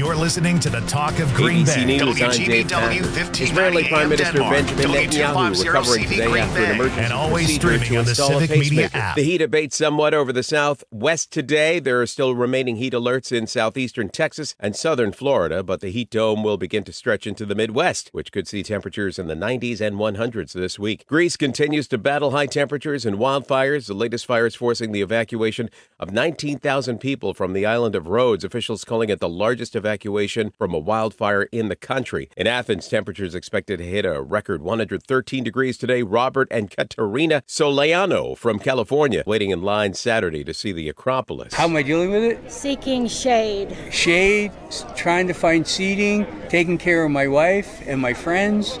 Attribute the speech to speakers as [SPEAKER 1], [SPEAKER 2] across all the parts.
[SPEAKER 1] You're listening to the Talk of Green
[SPEAKER 2] ABC
[SPEAKER 1] Bay.
[SPEAKER 2] News, I'm Dave
[SPEAKER 1] WGBW
[SPEAKER 2] Packer.
[SPEAKER 1] 1590
[SPEAKER 2] Israeli Prime Minister
[SPEAKER 1] Denmark.
[SPEAKER 2] Benjamin Netanyahu recovering today after an emergency
[SPEAKER 1] and always
[SPEAKER 2] procedure
[SPEAKER 1] streaming
[SPEAKER 2] to
[SPEAKER 1] on the
[SPEAKER 2] install a
[SPEAKER 1] Civic Media
[SPEAKER 2] pacemaker.
[SPEAKER 1] app.
[SPEAKER 2] The heat abates somewhat over the southwest today. There are still remaining heat alerts in southeastern Texas and southern Florida, but the heat dome will begin to stretch into the Midwest, which could see temperatures in the 90s and 100s this week. Greece continues to battle high temperatures and wildfires. The latest fires forcing the evacuation of 19,000 people from the island of Rhodes, officials calling it the largest evacuation from a wildfire in the country. In Athens, temperatures expected to hit a record 113 degrees today. Robert and Katerina Soleano from California waiting in line Saturday to see the Acropolis.
[SPEAKER 3] How am I dealing with it?
[SPEAKER 4] Seeking shade.
[SPEAKER 3] Shade, trying to find seating, taking care of my wife and my friends,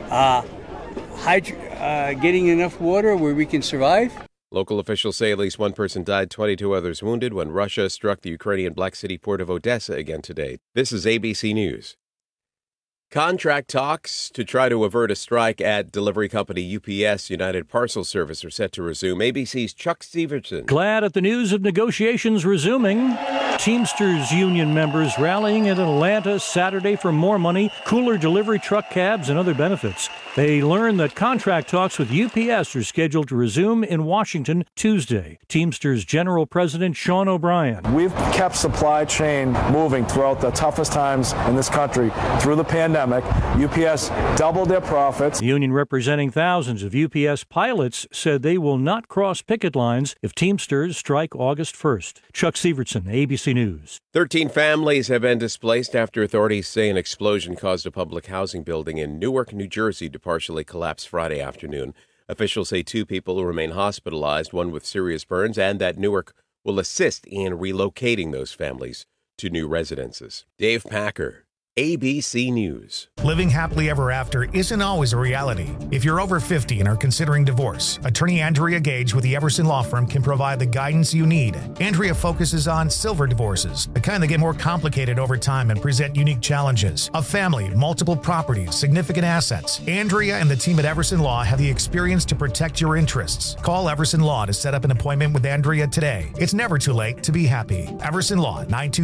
[SPEAKER 3] getting enough water where we can survive.
[SPEAKER 2] Local officials say at least one person died, 22 others wounded when Russia struck the Ukrainian Black City port of Odessa again today. This is ABC News. Contract talks to try to avert a strike at delivery company UPS United Parcel Service are set to resume. ABC's Chuck Stevenson.
[SPEAKER 5] Glad at the news of negotiations resuming. Teamsters union members rallying in Atlanta Saturday for more money, cooler delivery truck cabs, and other benefits. They learned that contract talks with UPS are scheduled to resume in Washington Tuesday. Teamsters General President Sean O'Brien.
[SPEAKER 6] We've kept supply chain moving throughout the toughest times in this country through the pandemic. UPS doubled their profits.
[SPEAKER 5] The union representing thousands of UPS pilots said they will not cross picket lines if Teamsters strike August 1st. Chuck Severson, ABC News.
[SPEAKER 2] 13 families have been displaced after authorities say an explosion caused a public housing building in Newark, New Jersey to partially collapse Friday afternoon. Officials say 2 people remain hospitalized, one with serious burns, and that Newark will assist in relocating those families to new residences. Dave Packer, ABC News.
[SPEAKER 1] Living happily ever after isn't always a reality. If you're over 50 and are considering divorce, attorney Andrea Gage with the Everson Law Firm can provide the guidance you need. Andrea focuses on silver divorces, the kind that get more complicated over time and present unique challenges. A family, multiple properties, significant assets. Andrea and the team at Everson Law have the experience to protect your interests. Call Everson Law to set up an appointment with Andrea today. It's never too late to be happy. Everson Law,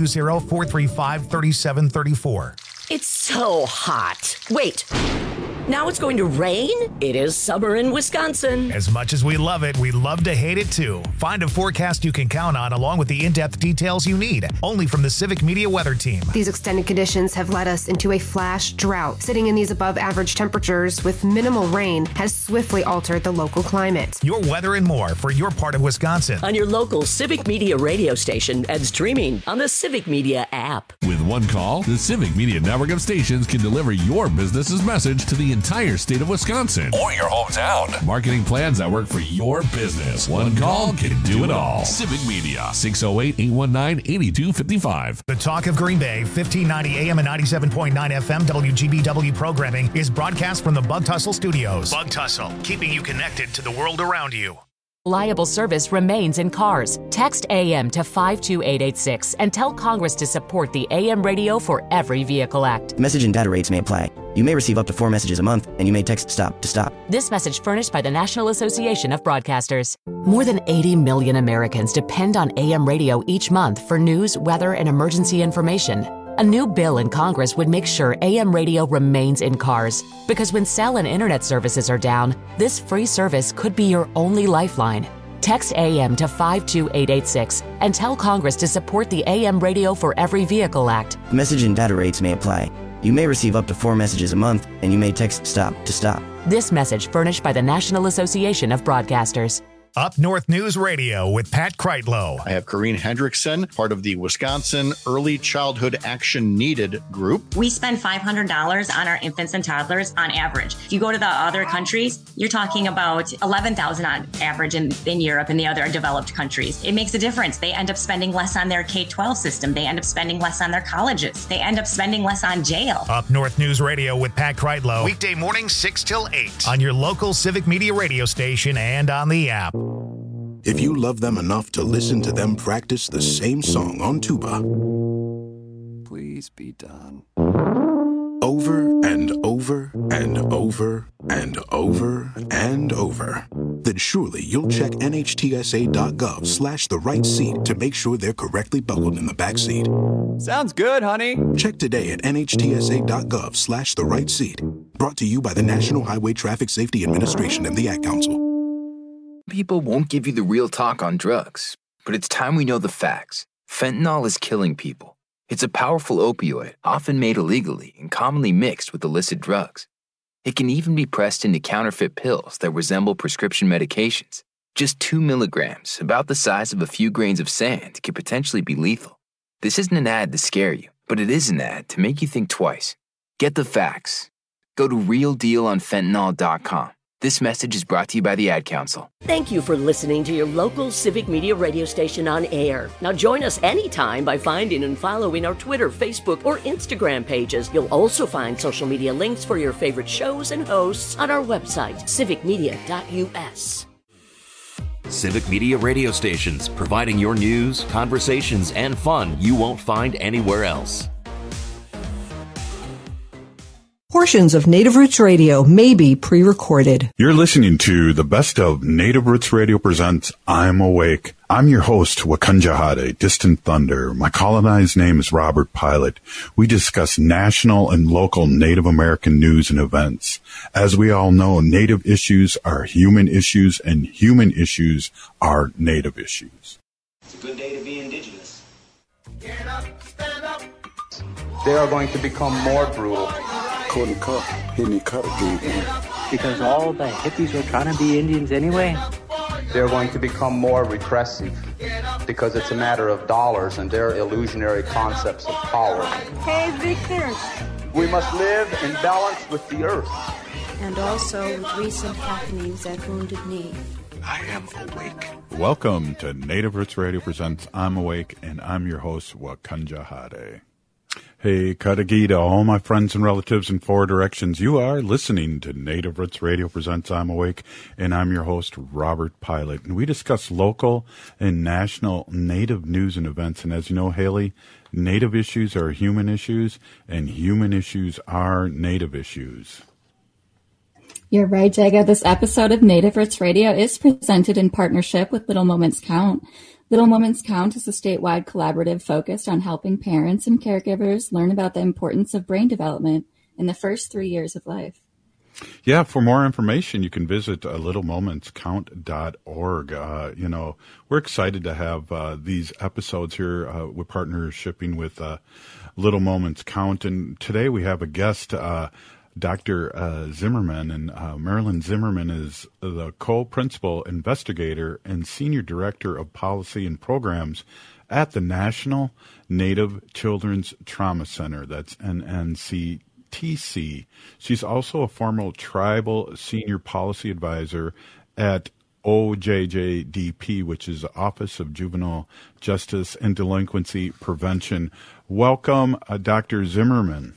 [SPEAKER 1] 920-435-3734.
[SPEAKER 7] It's so hot. Wait, now it's going to rain? It is summer in Wisconsin.
[SPEAKER 1] As much as we love it, we love to hate it too. Find a forecast you can count on along with the in-depth details you need, only from the Civic Media Weather Team.
[SPEAKER 8] These extended conditions have led us into a flash drought. Sitting in these above average temperatures with minimal rain has swiftly altered the local climate.
[SPEAKER 1] Your weather and more for your part of Wisconsin.
[SPEAKER 7] On your local Civic Media radio station and streaming on the Civic Media app.
[SPEAKER 9] With one call, the Civic Media network of stations can deliver your business's message to the entire state of Wisconsin or your hometown. Marketing plans that work for your business. One call can do it all. Civic Media, 608-819-8255.
[SPEAKER 1] The Talk of Green Bay, 1590 AM and 97.9 FM WGBW programming is broadcast from the Bug Tussle Studios. Bug Tussle, keeping you connected to the world around you.
[SPEAKER 10] Reliable service remains in cars. Text AM to 52886 and tell Congress to support the AM Radio for Every Vehicle Act.
[SPEAKER 11] Message and data rates may apply. You may receive up to 4 messages a month, and you may text STOP to stop.
[SPEAKER 10] This message furnished by the National Association of Broadcasters. More than 80 million Americans depend on AM radio each month for news, weather, and emergency information. A new bill in Congress would make sure AM radio remains in cars, because when cell and internet services are down, this free service could be your only lifeline. Text AM to 52886 and tell Congress to support the AM Radio for Every Vehicle Act.
[SPEAKER 11] Message and data rates may apply. You may receive up to 4 messages a month, and you may text STOP to stop.
[SPEAKER 10] This message furnished by the National Association of Broadcasters.
[SPEAKER 1] Up North News Radio with Pat Kreitlow.
[SPEAKER 12] I have Corrine Hendrickson, part of the Wisconsin Early Childhood Action Needed group.
[SPEAKER 13] We spend $500 on our infants and toddlers on average. If you go to the other countries, you're talking about $11,000 on average in Europe and the other developed countries. It makes a difference. They end up spending less on their K-12 system. They end up spending less on their colleges. They end up spending less on jail.
[SPEAKER 1] Up North News Radio with Pat Kreitlow. Weekday mornings 6 till 8 on your local Civic Media radio station and on the app.
[SPEAKER 14] If you love them enough to listen to them practice the same song on tuba,
[SPEAKER 15] please be done.
[SPEAKER 14] Over and over and over and over and over, then surely you'll check NHTSA.gov/the-right-seat to make sure they're correctly buckled in the back seat.
[SPEAKER 15] Sounds good, honey.
[SPEAKER 14] Check today at NHTSA.gov/the-right-seat. Brought to you by the National Highway Traffic Safety Administration and the Ad Council.
[SPEAKER 4] People won't give you the real talk on drugs, but it's time we know the facts. Fentanyl is killing people. It's a powerful opioid, often made illegally and commonly mixed with illicit drugs. It can even be pressed into counterfeit pills that resemble prescription medications. Just 2 milligrams, about the size of a few grains of sand, can potentially be lethal. This isn't an ad to scare you, but it is an ad to make you think twice. Get the facts. Go to realdealonfentanyl.com. This message is brought to you by the Ad Council.
[SPEAKER 7] Thank you for listening to your local Civic Media radio station on air. Now join us anytime by finding and following our Twitter, Facebook, or Instagram pages. You'll also find social media links for your favorite shows and hosts on our website, civicmedia.us.
[SPEAKER 16] Civic Media radio stations, providing your news, conversations, and fun you won't find anywhere else.
[SPEAKER 17] Portions of Native Roots Radio may be pre-recorded.
[SPEAKER 18] You're listening to the best of Native Roots Radio presents I'm Awake. I'm your host, Wakanja Hade, Distant Thunder. My colonized name is Robert Pilot. We discuss national and local Native American news and events. As we all know, Native issues are human issues, and human issues are Native issues.
[SPEAKER 19] It's a good day to be indigenous. Get up, stand up.
[SPEAKER 20] They are going to become more brutal.
[SPEAKER 3] Because all the hippies were trying to be Indians anyway.
[SPEAKER 20] They're going to become more repressive because it's a matter of dollars and their illusionary concepts of power.
[SPEAKER 21] Hey, Victor.
[SPEAKER 20] We must live in balance with the earth.
[SPEAKER 21] And also with recent happenings at Wounded Knee.
[SPEAKER 14] I am awake.
[SPEAKER 18] Welcome to Native Roots Radio presents I'm Awake, and I'm your host, Wakanja Hade. Hey, Kadagida, all my friends and relatives in 4 directions. You are listening to Native Roots Radio presents I'm Awake, and I'm your host, Robert Pilot. And we discuss local and national Native news and events. And as you know, Haley, Native issues are human issues, and human issues are Native issues.
[SPEAKER 22] You're right, Jaga. This episode of Native Roots Radio is presented in partnership with Little Moments Count. Little Moments Count is a statewide collaborative focused on helping parents and caregivers learn about the importance of brain development in the first 3 years of life.
[SPEAKER 18] Yeah, for more information, you can visit littlemomentscount.org. We're excited to have these episodes here. We're partnershiping with Little Moments Count, and today we have a guest, Dr. Zimmerman, and Marilyn Zimmerman is the co-principal investigator and senior director of policy and programs at the National Native Children's Trauma Center. That's NNCTC. She's also a former tribal senior policy advisor at OJJDP, which is the Office of Juvenile Justice and Delinquency Prevention. Welcome, Dr. Zimmerman.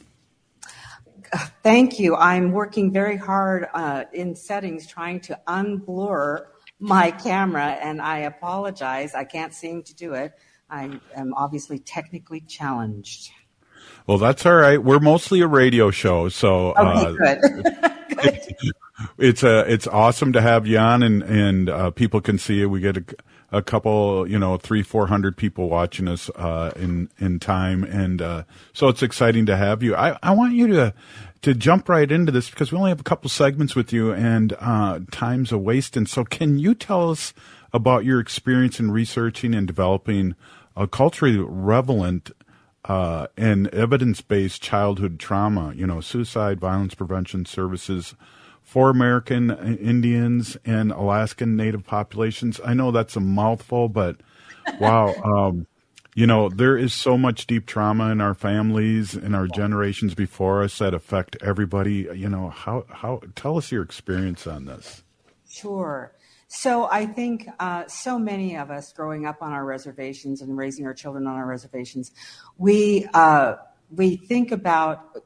[SPEAKER 23] Thank you. I'm working very hard in settings trying to unblur my camera, and I apologize. I can't seem to do it. I am obviously technically challenged.
[SPEAKER 18] Well, that's all right. We're mostly a radio show, so
[SPEAKER 23] good.
[SPEAKER 18] It's awesome to have you on, and people can see you. We get a couple, 300-400 people watching us in time, and so it's exciting to have you. I want you to jump right into this because we only have a couple segments with you, and time's a waste. And so, can you tell us about your experience in researching and developing a culturally relevant and evidence-based childhood trauma, suicide, violence prevention services for American Indians and Alaskan Native populations? I know that's a mouthful, but wow, there is so much deep trauma in our families and our generations before us that affect everybody. How tell us your experience on this.
[SPEAKER 23] Sure. So I think so many of us growing up on our reservations and raising our children on our reservations, we think about,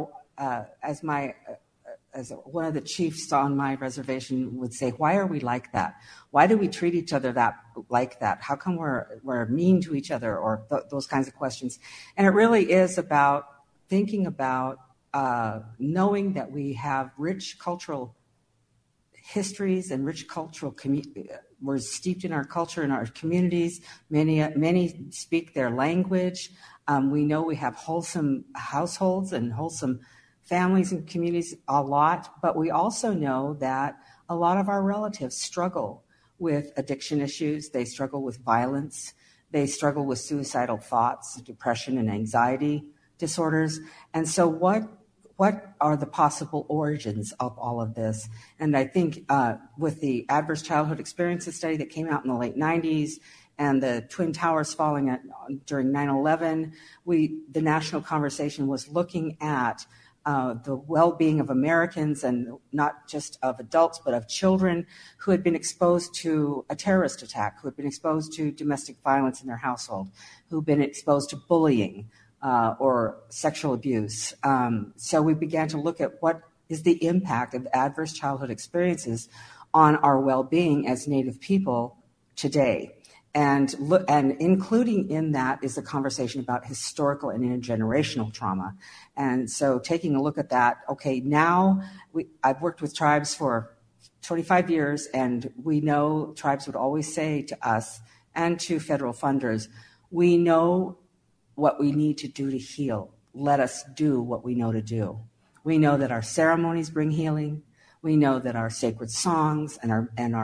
[SPEAKER 23] as one of the chiefs on my reservation would say, why are we like that? Why do we treat each other like that? How come we're mean to each other, or those kinds of questions? And it really is about thinking about knowing that we have rich cultural histories and rich cultural we're steeped in our culture and our communities. Many speak their language. We know we have wholesome households and wholesome families and communities a lot, but we also know that a lot of our relatives struggle with addiction issues. They struggle with violence. They struggle with suicidal thoughts, depression, and anxiety disorders. And so what are the possible origins of all of this? And I think with the Adverse Childhood Experiences study that came out in the late 90s and the Twin Towers falling during 9/11, the national conversation was looking at the well-being of Americans, and not just of adults, but of children who had been exposed to a terrorist attack, who had been exposed to domestic violence in their household, who had been exposed to bullying or sexual abuse. So we began to look at what is the impact of adverse childhood experiences on our well-being as Native people today. And including in that is the conversation about historical and intergenerational trauma. And so taking a look at that, okay, now I've worked with tribes for 25 years, and we know tribes would always say to us and to federal funders, we know what we need to do to heal. Let us do what we know to do. We know that our ceremonies bring healing. We know that our sacred songs and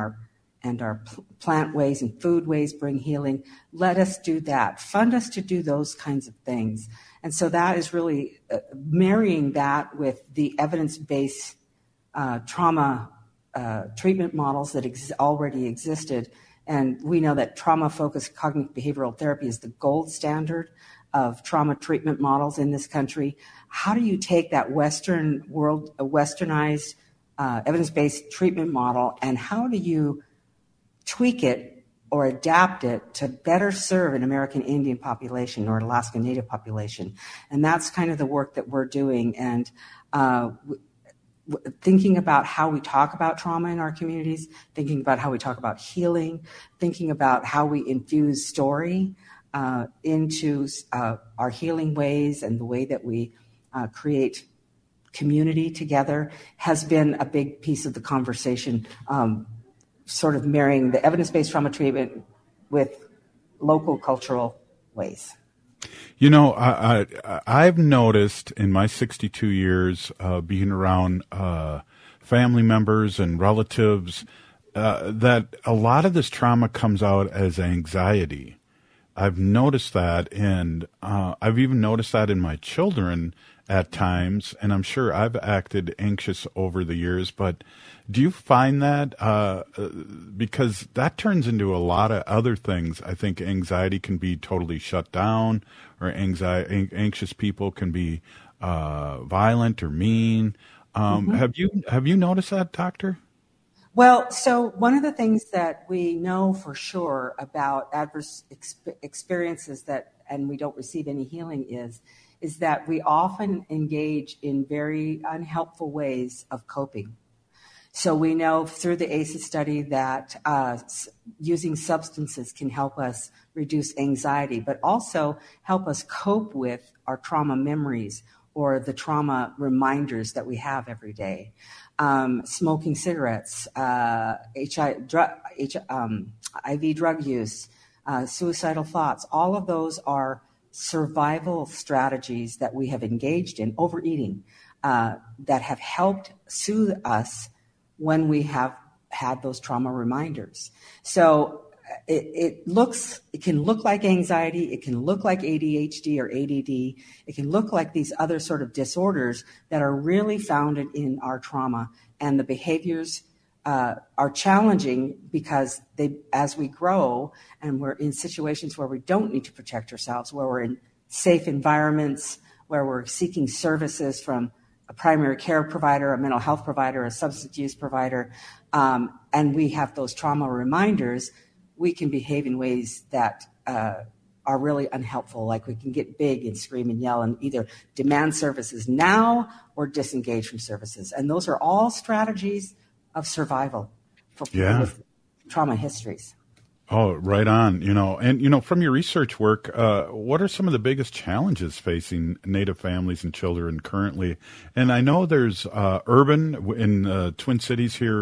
[SPEAKER 23] our plant ways and food ways bring healing. Let us do that. Fund us to do those kinds of things. And so that is really marrying that with the evidence-based trauma treatment models that already existed. And we know that trauma-focused cognitive behavioral therapy is the gold standard of trauma treatment models in this country. How do you take that Western world, a westernized evidence-based treatment model, and how do you tweak it or adapt it to better serve an American Indian population or Alaska Native population? And that's kind of the work that we're doing. And thinking about how we talk about trauma in our communities, thinking about how we talk about healing, thinking about how we infuse story into our healing ways and the way that we create community together has been a big piece of the conversation, sort of marrying the evidence-based trauma treatment with local cultural ways.
[SPEAKER 18] You know, I've noticed in my 62 years being around family members and relatives that a lot of this trauma comes out as anxiety. I've noticed that, and I've even noticed that in my children at times, and I'm sure I've acted anxious over the years, but do you find that, because that turns into a lot of other things. I think anxiety can be totally shut down, or anxious people can be violent or mean. Have you noticed that, Doctor?
[SPEAKER 23] Well, so one of the things that we know for sure about adverse experiences and we don't receive any healing is that we often engage in very unhelpful ways of coping. So we know through the ACEs study that using substances can help us reduce anxiety, but also help us cope with our trauma memories or the trauma reminders that we have every day. Smoking cigarettes, IV drug use, suicidal thoughts, all of those are survival strategies that we have engaged in, overeating, that have helped soothe us when we have had those trauma reminders. So it can look like anxiety, it can look like ADHD or ADD, it can look like these other sort of disorders that are really founded in our trauma, and the behaviors are challenging because as we grow and we're in situations where we don't need to protect ourselves, where we're in safe environments, where we're seeking services from a primary care provider, a mental health provider, a substance use provider, and we have those trauma reminders, we can behave in ways that are really unhelpful. Like we can get big and scream and yell and either demand services now or disengage from services. And those are all strategies of survival for people with trauma histories.
[SPEAKER 18] Oh, right on. And from your research work, what are some of the biggest challenges facing Native families and children currently? And I know there's urban in Twin Cities here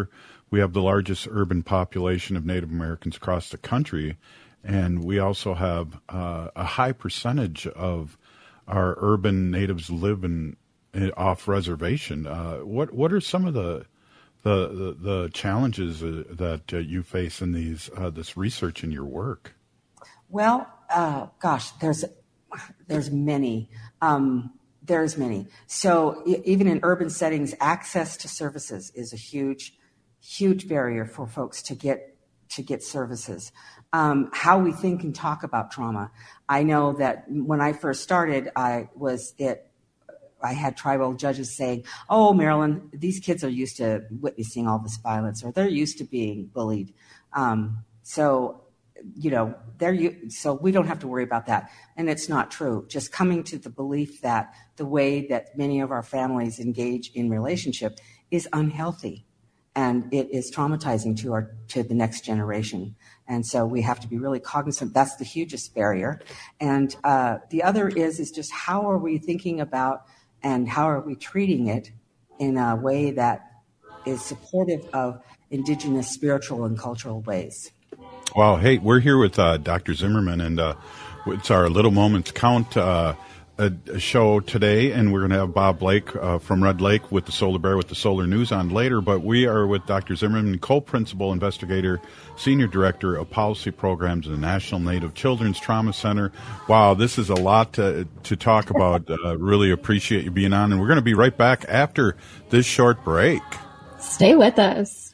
[SPEAKER 18] we have the largest urban population of Native Americans across the country, and we also have a high percentage of our urban natives live off reservation. What are some of the challenges that you face in this research in your work?
[SPEAKER 23] Well, gosh, there's many. There's many. So even in urban settings, access to services is a huge barrier for folks to get services. How we think and talk about trauma. I know that when I first started, I had tribal judges saying, "Oh, Marilyn, these kids are used to witnessing all this violence, or they're used to being bullied. So we don't have to worry about that." And it's not true. Just coming to the belief that the way that many of our families engage in relationship is unhealthy, and it is traumatizing to the next generation. And so we have to be really cognizant. That's the hugest barrier. And the other is just how are we thinking about and how are we treating it in a way that is supportive of indigenous spiritual and cultural ways.
[SPEAKER 18] Wow. Hey, we're here with Dr. Zimmerman, and it's our Little Moments Count a show today, and we're going to have Bob Blake from Red Lake with the Solar Bear with the Solar News on later. But we are with Dr. Zimmerman, co-principal investigator, senior director of policy programs at the National Native Children's Trauma Center. Wow, this is a lot to talk about. Really appreciate you being on, and we're going to be right back after this short break.
[SPEAKER 22] Stay with us.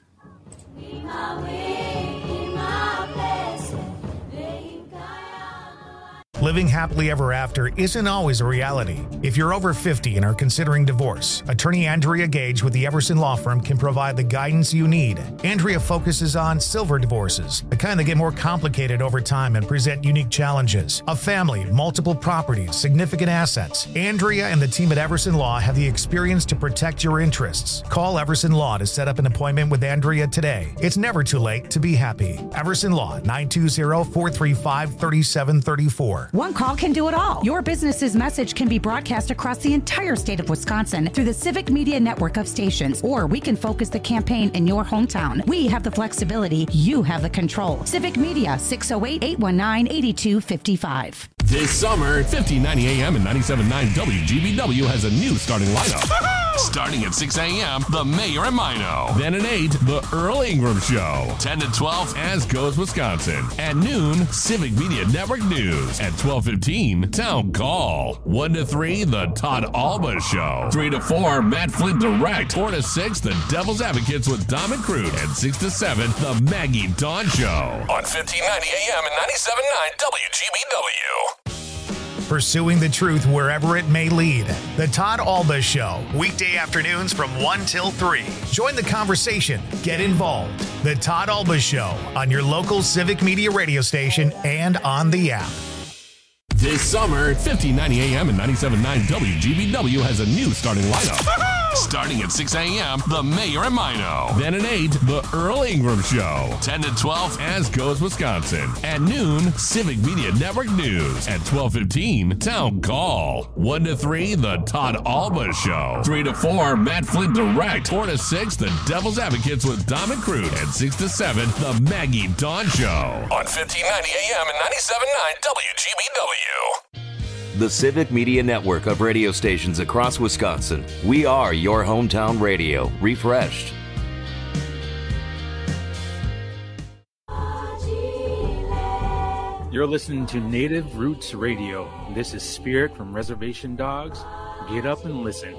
[SPEAKER 1] Living happily ever after isn't always a reality. If you're over 50 and are considering divorce, attorney Andrea Gage with the Everson Law Firm can provide the guidance you need. Andrea focuses on silver divorces, the kind that get more complicated over time and present unique challenges. A family, multiple properties, significant assets. Andrea and the team at Everson Law have the experience to protect your interests. Call Everson Law to set up an appointment with Andrea today. It's never too late to be happy. Everson Law, 920-435-3734.
[SPEAKER 2] One call can do it all. Your business's message can be broadcast across the entire state of Wisconsin through the Civic Media network of stations, or we can focus the campaign in your hometown. We have the flexibility. You have the control. Civic Media, 608-819-8255.
[SPEAKER 9] This summer, 1590 AM and 97.9 WGBW has a new starting lineup. Starting at 6 a.m., The Mayor and Mino. Then at 8, The Earl Ingram Show. 10 to 12, As Goes Wisconsin. At noon, Civic Media Network News. At 12:15, Town Call. 1 to 3, The Todd Alba Show. 3 to 4, Matt Flint Direct. 4 to 6, The Devil's Advocates with Dom and Crute. And 6 to 7, The Maggie Dawn Show. On 1590 AM and 97.9 WGBW.
[SPEAKER 1] Pursuing the truth wherever it may lead. The Todd Alba Show, weekday afternoons from 1 till 3. Join the conversation. Get involved. The Todd Alba Show on your local Civic Media radio station and on the app.
[SPEAKER 9] This summer, 1590 AM and 97.9 WGBW has a new starting lineup. Starting at 6 a.m., The Mayor and Mino. Then at 8, The Earl Ingram Show. 10 to 12, As Goes Wisconsin. At noon, Civic Media Network News. At 12:15, Town Call. 1 to 3, The Todd Alba Show. 3 to 4, Matt Flint Direct. 4 to 6, The Devil's Advocates with Dom and Crute. And 6 to 7, The Maggie Dawn Show. On 1590 AM and 97.9 WGBW.
[SPEAKER 16] The Civic Media network of radio stations across Wisconsin. We are your hometown radio, refreshed.
[SPEAKER 5] You're listening to Native Roots Radio. This is Spirit from Reservation Dogs. Get up and listen.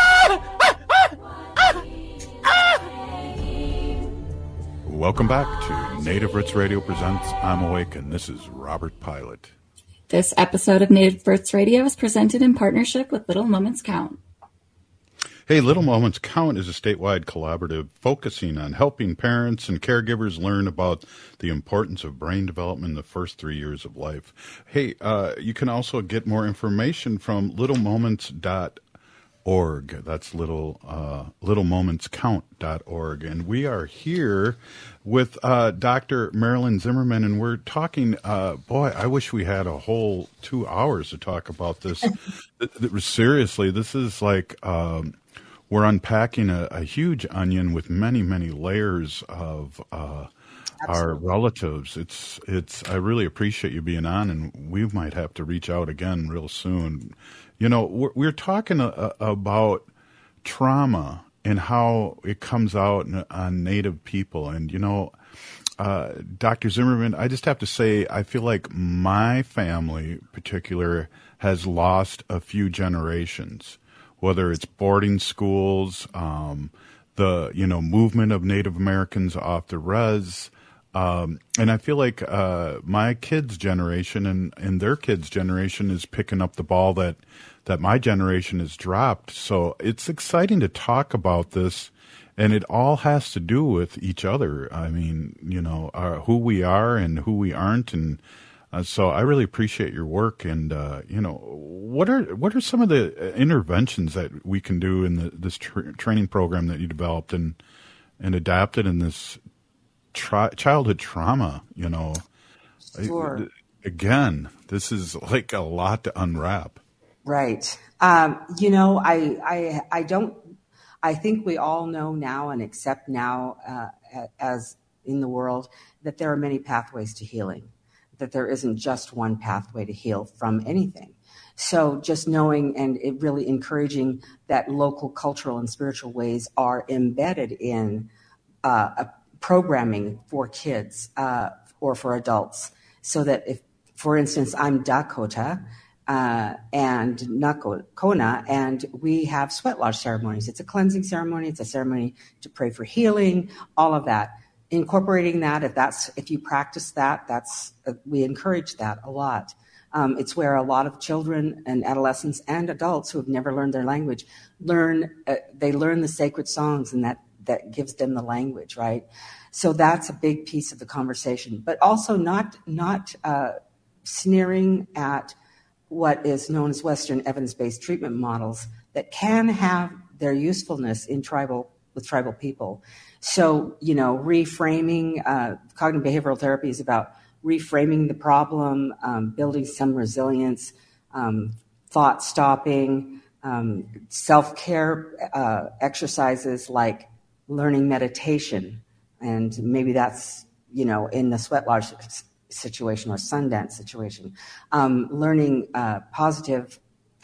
[SPEAKER 18] Welcome back to Native Roots Radio presents I'm Awake, and this is Robert Pilot.
[SPEAKER 22] This episode of Native Roots Radio is presented in partnership with Little Moments Count.
[SPEAKER 18] Hey, Little Moments Count is a statewide collaborative focusing on helping parents and caregivers learn about the importance of brain development in the first 3 years of life. Hey, you can also get more information from littlemoments.org. That's littlemomentscount.org. And we are here with Dr. Marilyn Zimmerman, and we're talking, boy, I wish we had a whole 2 hours to talk about this. Seriously, this is like we're unpacking a huge onion with many, many layers of our relatives. It's. I really appreciate you being on, and we might have to reach out again real soon. We're talking about trauma and how it comes out on Native people, and Dr. Zimmerman, I just have to say, I feel like my family in particular has lost a few generations, whether it's boarding schools, the movement of Native Americans off the res. And I feel like my kids' generation and their kids' generation is picking up the ball that my generation has dropped. So it's exciting to talk about this, and it all has to do with each other. I mean, who we are and who we aren't, and so I really appreciate your work. And what are some of the interventions that we can do in this training program that you developed and adapted in this childhood trauma?
[SPEAKER 23] Sure.
[SPEAKER 18] Again, this is like a lot to unwrap.
[SPEAKER 23] Right. I think we all know now and accept now, as in the world, that there are many pathways to healing, that there isn't just one pathway to heal from anything. So just knowing and it really encouraging that local cultural and spiritual ways are embedded in programming for kids or for adults, so that if, for instance, I'm Dakota, and Nakona, and we have sweat lodge ceremonies. It's a cleansing ceremony. It's a ceremony to pray for healing, all of that. Incorporating that, if you practice that, we encourage that a lot. It's where a lot of children and adolescents and adults who have never learned their language learn the sacred songs, and that gives them the language, right? So that's a big piece of the conversation, but also not sneering at what is known as Western evidence-based treatment models that can have their usefulness with tribal people. So, reframing, cognitive behavioral therapy is about reframing the problem, building some resilience, thought stopping, self-care exercises like learning meditation. And maybe that's, in the sweat lodge situation or Sundance situation, learning positive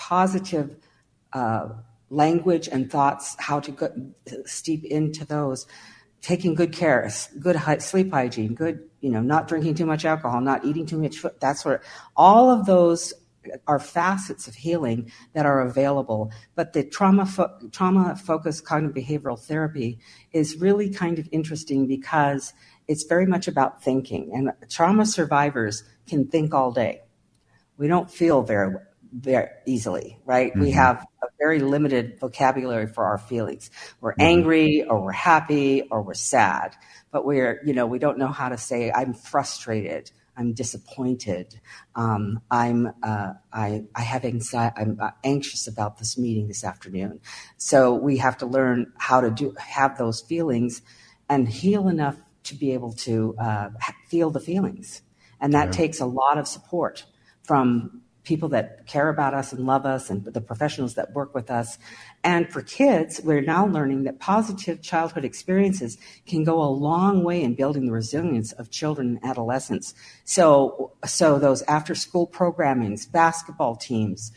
[SPEAKER 23] language and thoughts, how to steep into those, taking good care, good sleep hygiene, good, not drinking too much alcohol, not eating too much food. All of those are facets of healing that are available. But the trauma-focused cognitive behavioral therapy is really kind of interesting because it's very much about thinking, and trauma survivors can think all day. We don't feel very, very easily, right? Mm-hmm. We have a very limited vocabulary for our feelings. We're angry, or we're happy, or we're sad, but we don't know how to say, I'm frustrated, I'm disappointed, I have anxiety, I'm anxious about this meeting this afternoon. So we have to learn how to have those feelings and heal enough to be able to feel the feelings. And that takes a lot of support from people that care about us and love us and the professionals that work with us. And for kids, we're now learning that positive childhood experiences can go a long way in building the resilience of children and adolescents. So those after-school programmings, basketball teams,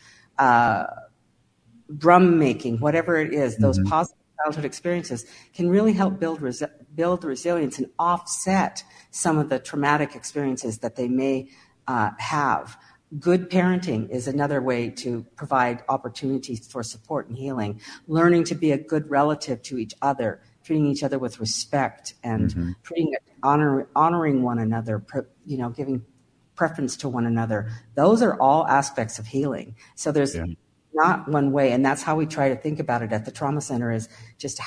[SPEAKER 23] drum making, whatever it is, those positive childhood experiences can really help build resilience and offset some of the traumatic experiences that they may have. Good parenting is another way to provide opportunities for support and healing. Learning to be a good relative to each other, treating each other with respect, and honoring one another, giving preference to one another. Those are all aspects of healing. So there's not one way, and that's how we try to think about it at the Trauma Center, is just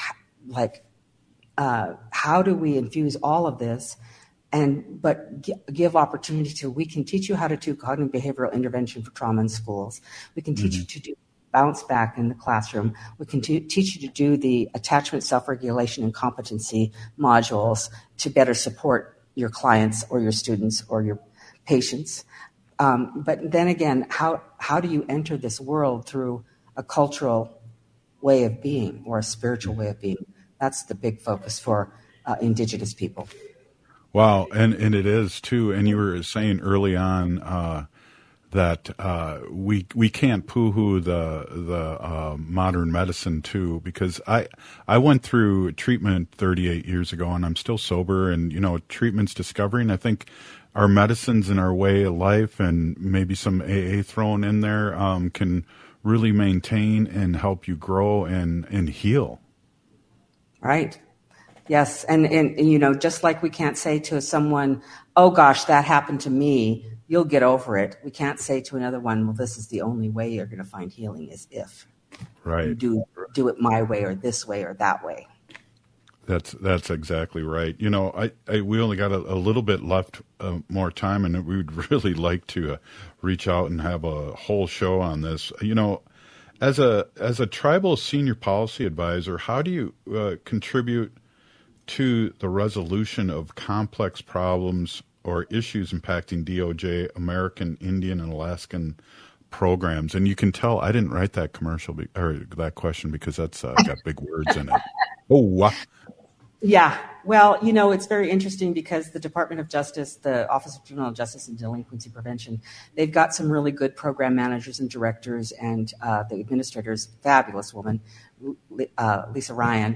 [SPEAKER 23] how do we infuse all of this, but give opportunity we can teach you how to do cognitive behavioral intervention for trauma in schools. We can teach you to do bounce back in the classroom. We can teach you to do the attachment, self-regulation, and competency modules to better support your clients or your students or your patients. But then again, how do you enter this world through a cultural way of being or a spiritual way of being. That's the big focus for Indigenous people.
[SPEAKER 18] Wow, and it is too. And you were saying early on that we can't poo-hoo the modern medicine too, because I went through treatment 38 years ago, and I'm still sober. And treatment's discovering. I think our medicines and our way of life, and maybe some AA thrown in there, can really maintain and help you grow and heal.
[SPEAKER 23] Right. Yes. And just like we can't say to someone, oh gosh, that happened to me, you'll get over it. We can't say to another one, well, this is the only way you're going to find healing is if you do it my way or this way or that way.
[SPEAKER 18] That's exactly right. We only got a little bit left more time, and we would really like to reach out and have a whole show on this. As a tribal senior policy advisor, how do you contribute to the resolution of complex problems or issues impacting DOJ, American Indian, and Alaskan programs? And you can tell I didn't write that commercial or that question because that's got big words in it. Oh, wow.
[SPEAKER 23] Yeah. Well, it's very interesting because the Department of Justice, the Office of Juvenile Justice and Delinquency Prevention, they've got some really good program managers and directors, and the administrator's fabulous woman, Lisa Ryan.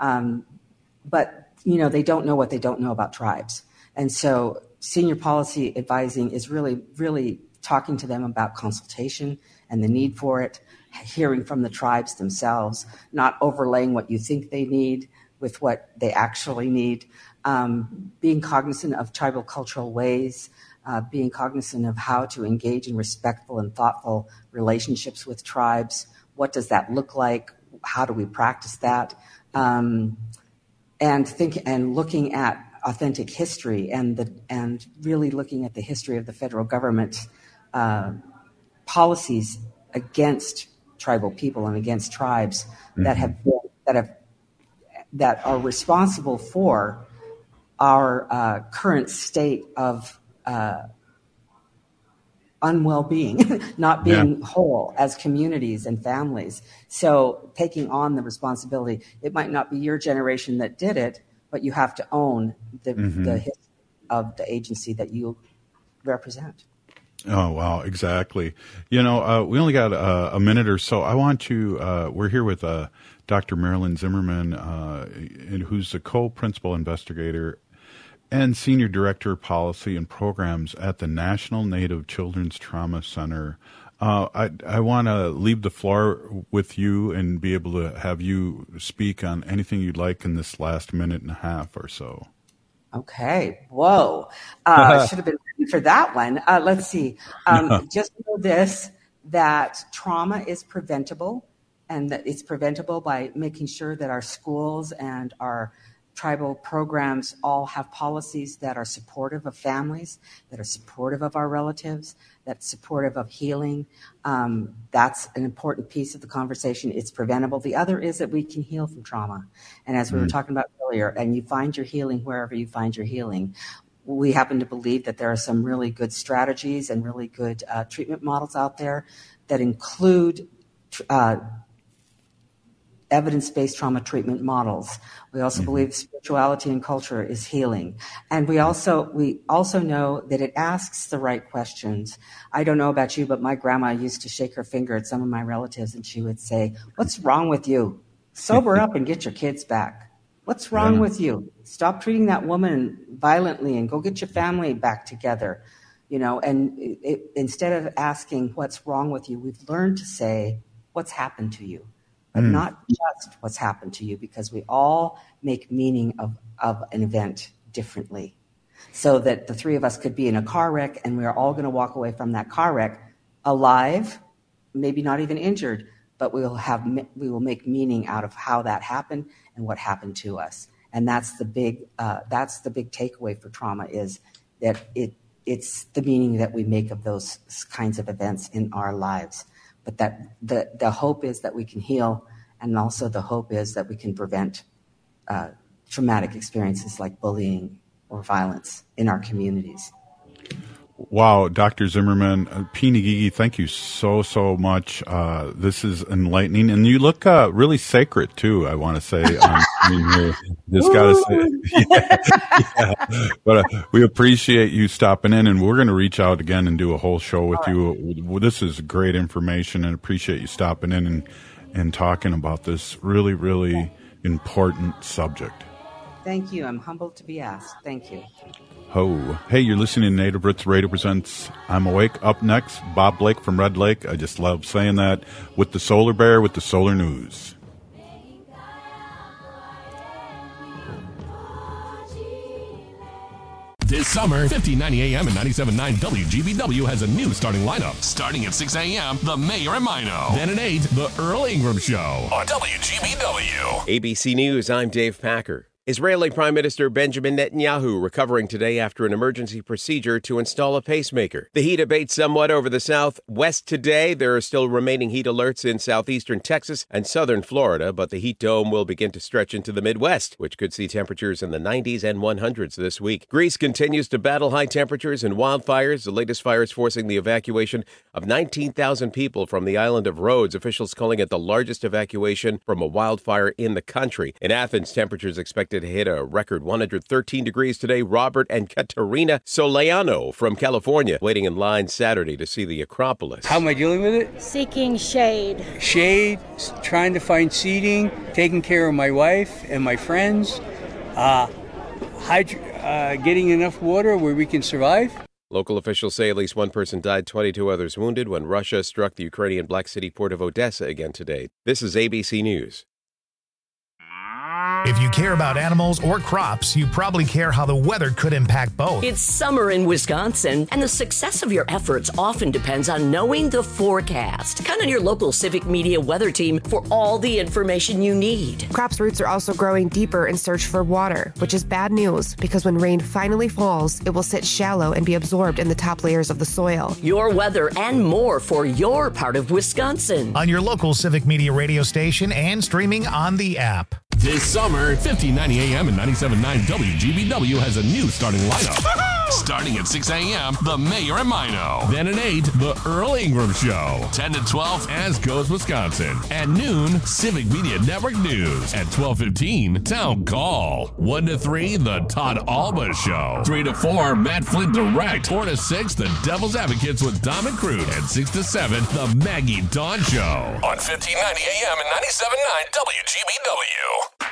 [SPEAKER 23] But, they don't know what they don't know about tribes. And so senior policy advising is really, really talking to them about consultation and the need for it, hearing from the tribes themselves, not overlaying what you think they need with what they actually need, being cognizant of tribal cultural ways, being cognizant of how to engage in respectful and thoughtful relationships with tribes. What does that look like? How do we practice that? And looking at authentic history and really looking at the history of the federal government's policies against tribal people and against tribes that are responsible for our current state of unwell-being, not being whole as communities and families. So taking on the responsibility, it might not be your generation that did it, but you have to own the history of the agency that you represent.
[SPEAKER 18] Oh, wow, exactly. We only got a minute or so. I want to, we're here with Dr. Marilyn Zimmerman, who's the co-principal investigator and Senior Director of Policy and Programs at the National Native Children's Trauma Center. I want to leave the floor with you and be able to have you speak on anything you'd like in this last minute and a half or so.
[SPEAKER 23] Okay. Whoa. I should have been ready for that one. Let's see. Just know this, that trauma is preventable, and that it's preventable by making sure that our schools and our tribal programs all have policies that are supportive of families, that are supportive of our relatives, that's supportive of healing. That's an important piece of the conversation. It's preventable. The other is that we can heal from trauma. And as we were talking about earlier, and you find your healing wherever you find your healing. We happen to believe that there are some really good strategies and really good treatment models out there that include evidence-based trauma treatment models. We also believe spirituality and culture is healing. And we also know that it asks the right questions. I don't know about you, but my grandma used to shake her finger at some of my relatives and she would say, "What's wrong with you? Sober up and get your kids back. What's wrong with you? Stop treating that woman violently and go get your family back together." And instead of asking what's wrong with you, we've learned to say, what's happened to you? But not just what's happened to you, because we all make meaning of an event differently. So that the three of us could be in a car wreck and we're all going to walk away from that car wreck alive, maybe not even injured, but we will make meaning out of how that happened and what happened to us. And that's the big takeaway for trauma, is that it's the meaning that we make of those kinds of events in our lives. But that the hope is that we can heal, and also the hope is that we can prevent traumatic experiences like bullying or violence in our communities.
[SPEAKER 18] Wow, Dr. Zimmerman, P. Ngigi, thank you so much. This is enlightening, and you look really sacred too. I want to say, just gotta say, yeah. But we appreciate you stopping in, and we're going to reach out again and do a whole show with you. This is great information, and appreciate you stopping in and talking about this really, really important subject.
[SPEAKER 23] Thank you. I'm humbled to be asked. Thank you.
[SPEAKER 18] Ho. Hey, you're listening to Native Roots Radio presents I'm Awake. Up next, Bob Blake from Red Lake. I just love saying that, with the Solar Bear with the Solar News.
[SPEAKER 9] This summer, 1590 AM and 97.9 WGBW has a new starting lineup. Starting at 6 a.m., The Mayor and Mino. Then at 8, The Earl Ingram Show on WGBW.
[SPEAKER 6] ABC News, I'm Dave Packer. Israeli Prime Minister Benjamin Netanyahu recovering today after an emergency procedure to install a pacemaker. The heat abates somewhat over the southwest today. There are still remaining heat alerts in southeastern Texas and southern Florida, but the heat dome will begin to stretch into the Midwest, which could see temperatures in the 90s and 100s this week. Greece continues to battle high temperatures and wildfires, the latest fires forcing the evacuation of 19,000 people from the island of Rhodes, officials calling it the largest evacuation from a wildfire in the country. In Athens, temperatures expected to hit a record 113 degrees today. Robert and Katerina Soleano from California waiting in line Saturday to see the Acropolis.
[SPEAKER 3] How am I dealing with it?
[SPEAKER 21] Seeking shade.
[SPEAKER 3] Shade, trying to find seating, taking care of my wife and my friends, getting enough water where we can survive.
[SPEAKER 6] Local officials say at least one person died, 22 others wounded when Russia struck the Ukrainian Black City port of Odessa again today. This is ABC News.
[SPEAKER 1] If you care about animals or crops, you probably care how the weather could impact both.
[SPEAKER 7] It's summer in Wisconsin, and the success of your efforts often depends on knowing the forecast. Count on your local Civic Media weather team for all the information you need.
[SPEAKER 8] Crops' roots are also growing deeper in search for water, which is bad news because when rain finally falls, it will sit shallow and be absorbed in the top layers of the soil.
[SPEAKER 7] Your weather and more for your part of Wisconsin.
[SPEAKER 1] On your local Civic Media radio station and streaming on the app.
[SPEAKER 9] This summer, 1590 AM and 97.9 WGBW has a new starting lineup. Starting at 6 a.m., The Mayor and Mino. Then at 8, The Earl Ingram Show. 10 to 12, As Goes Wisconsin. At noon, Civic Media Network News. At 12:15, Town Call. 1 to 3, The Todd Alba Show. 3 to 4, Matt Flint Direct. 4 to 6, The Devil's Advocates with Dom and Crude. And 6 to 7, The Maggie Dawn Show. On 1590 AM and 97.9 WGBW.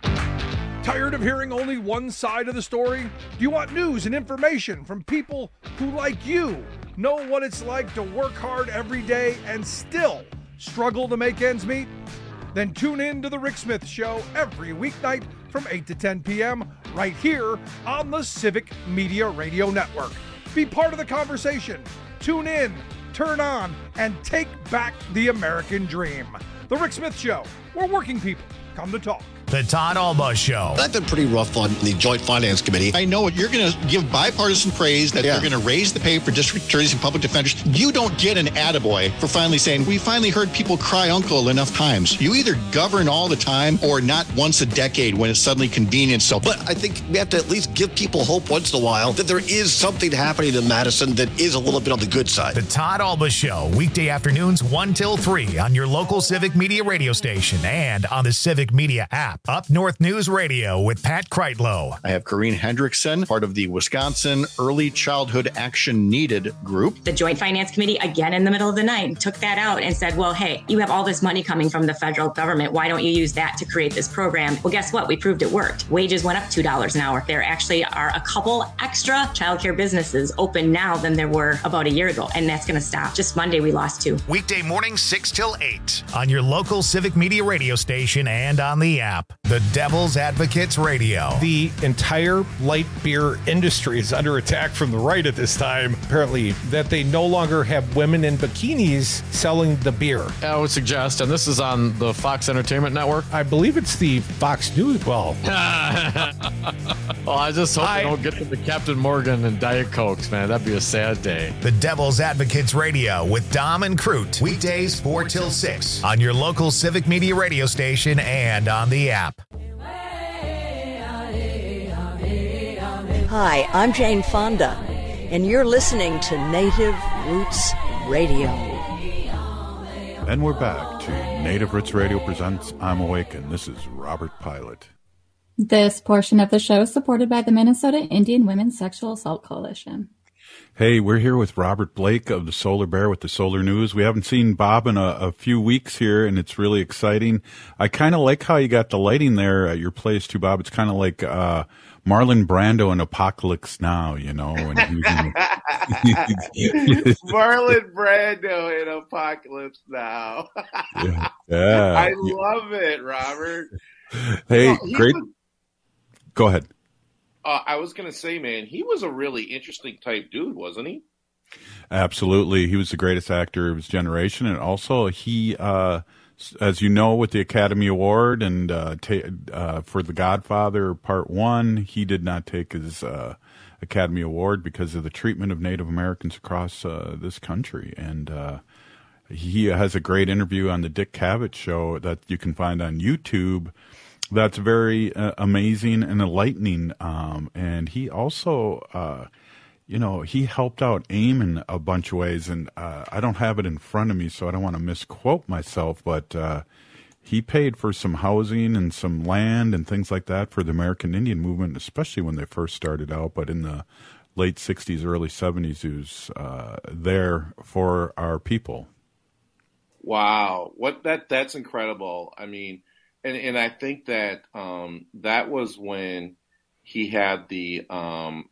[SPEAKER 11] Tired of hearing only one side of the story? Do you want news and information from people who, like you, know what it's like to work hard every day and still struggle to make ends meet? Then tune in to The Rick Smith Show every weeknight from 8 to 10 p.m. right here on the Civic Media Radio Network. Be part of the conversation. Tune in, turn on, and take back the American dream. The Rick Smith Show, where working people come to talk.
[SPEAKER 1] The Todd Alba Show.
[SPEAKER 24] I've been pretty rough on the Joint Finance Committee. I know you're going to give bipartisan praise that they're going to raise the pay for district attorneys and public defenders. You don't get an attaboy for finally saying, we finally heard people cry uncle enough times. You either govern all the time or not once a decade when it's suddenly convenient. So, but I think we have to at least give people hope once in a while that there is something happening in Madison that is a little bit on the good side.
[SPEAKER 1] The Todd Alba Show, weekday afternoons 1 till 3 on your local Civic Media radio station and on the Civic Media app. Up North News Radio with Pat Kreitlow.
[SPEAKER 12] I have Corrine Hendrickson, part of the Wisconsin Early Childhood Action Needed group.
[SPEAKER 13] The Joint Finance Committee, again in the middle of the night, took that out and said, well, hey, you have all this money coming from the federal government. Why don't you use that to create this program? Well, guess what? We proved it worked. Wages went up $2 an hour. There actually are a couple extra childcare businesses open now than there were about a year ago, and that's going to stop. Just Monday, we lost 2.
[SPEAKER 1] Weekday mornings 6 till 8 on your local Civic Media radio station and on the app. The Devil's Advocates Radio.
[SPEAKER 25] The entire light beer industry is under attack from the right at this time, apparently, that they no longer have women in bikinis selling the beer.
[SPEAKER 26] I would suggest, and this is on the Fox Entertainment Network.
[SPEAKER 25] I believe it's the Fox News. Well,
[SPEAKER 26] I just hope they don't get to the Captain Morgan and Diet Cokes, man. That'd be a sad day.
[SPEAKER 1] The Devil's Advocates Radio with Dom and Crute. Weekdays 4 till 6 on your local Civic Media radio station and on the app.
[SPEAKER 27] Hi, I'm Jane Fonda.
[SPEAKER 7] and you're listening to Native Roots Radio.
[SPEAKER 18] And we're back to Native Roots Radio presents I'm Awakened. This is Robert Pilot.
[SPEAKER 22] This portion of the show is supported by the Minnesota Indian Women's Sexual Assault Coalition.
[SPEAKER 18] Hey, we're here with Robert Blake of the Solar Bear with the Solar News. We haven't seen Bob in a few weeks here, and it's really exciting. I kind of like how you got the lighting there at your place, too, Bob. It's kind of like Marlon Brando in Apocalypse Now, you know. And
[SPEAKER 4] Marlon Brando in Apocalypse Now.
[SPEAKER 18] Yeah.
[SPEAKER 4] I love it, Robert.
[SPEAKER 18] Hey, great. Go ahead.
[SPEAKER 4] I was going to say, man, he was a really interesting type dude, wasn't he?
[SPEAKER 18] Absolutely. He was the greatest actor of his generation. And also he, as you know, with the Academy Award and for The Godfather Part 1, he did not take his Academy Award because of the treatment of Native Americans across this country. And he has a great interview on the Dick Cavett Show that you can find on YouTube. That's very amazing and enlightening. And he also, he helped out AIM in a bunch of ways. And I don't have it in front of me, so I don't want to misquote myself. But he paid for some housing and some land and things like that for the American Indian movement, especially when they first started out. But in the late 60s, early 70s, he was there for our people.
[SPEAKER 4] Wow. That's incredible. I mean, And I think that that was when he had that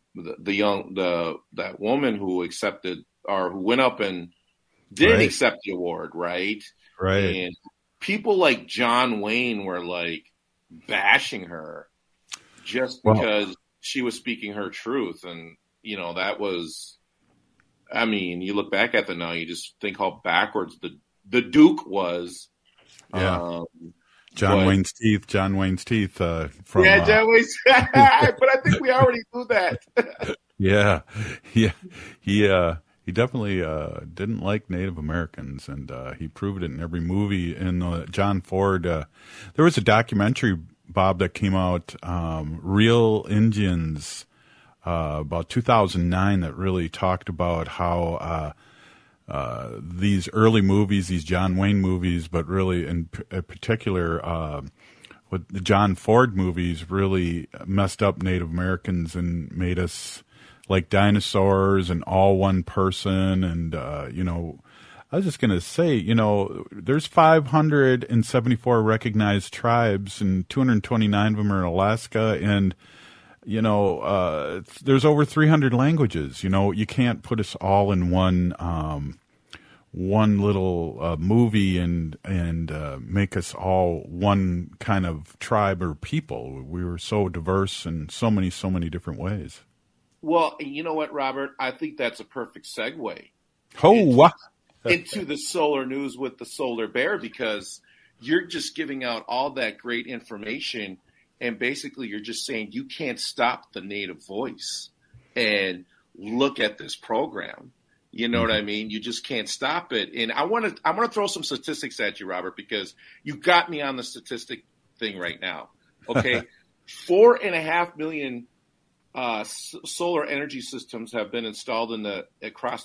[SPEAKER 4] woman who accepted or who went up and did accept the award, right?
[SPEAKER 18] Right.
[SPEAKER 4] And people like John Wayne were like bashing her just because she was speaking her truth, and that was. I mean, you look back at that now, you just think how backwards the Duke was.
[SPEAKER 18] Yeah. John Wayne's teeth. From
[SPEAKER 4] John Wayne's. But I think we already knew that.
[SPEAKER 18] Yeah. He definitely didn't like Native Americans, and he proved it in every movie. In John Ford, there was a documentary, Bob, that came out, Real Indians, about 2009, that really talked about how these early movies, these John Wayne movies, but really in particular with the John Ford movies, really messed up Native Americans and made us like dinosaurs and all one person. And, I was just going to say, there's 574 recognized tribes and 229 of them are in Alaska. And, there's over 300 languages. You can't put us all in one little movie and make us all one kind of tribe or people. We were so diverse in so many different ways.
[SPEAKER 4] Well, you know what, Robert? I think that's a perfect segue. Into the Solar News with the Solar Bear, because you're just giving out all that great information. And basically, you're just saying you can't stop the Native voice. And look at this program. You know what I mean? You just can't stop it. And I'm going to throw some statistics at you, Robert, because you got me on the statistic thing right now. Okay, 4.5 million solar energy systems have been installed across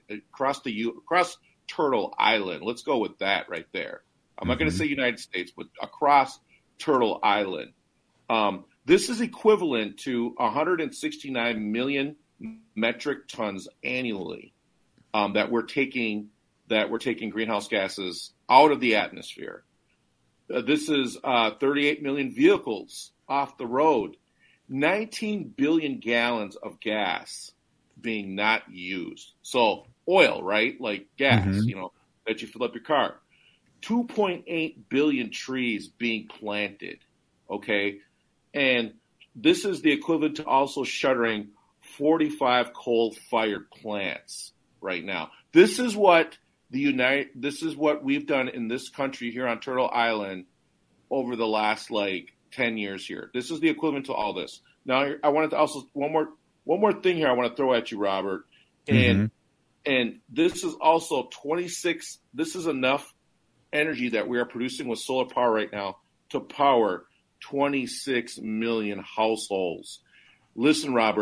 [SPEAKER 4] Turtle Island. Let's go with that right there. I'm not going to say United States, but across Turtle Island. This is equivalent to 169 million metric tons annually that we're taking greenhouse gases out of the atmosphere. This is 38 million vehicles off the road, 19 billion gallons of gas being not used. So oil, right? Like gas, that you fill up your car. 2.8 billion trees being planted. Okay. And this is the equivalent to also shuttering 45 coal-fired plants right now. This is what we've done in this country here on Turtle Island over the last 10 years here. This is the equivalent to all this. Now, I wanted to also one more thing here I want to throw at you, Robert. And this is also 26. This is enough energy that we are producing with solar power right now to power 26 million households. Listen, Robert,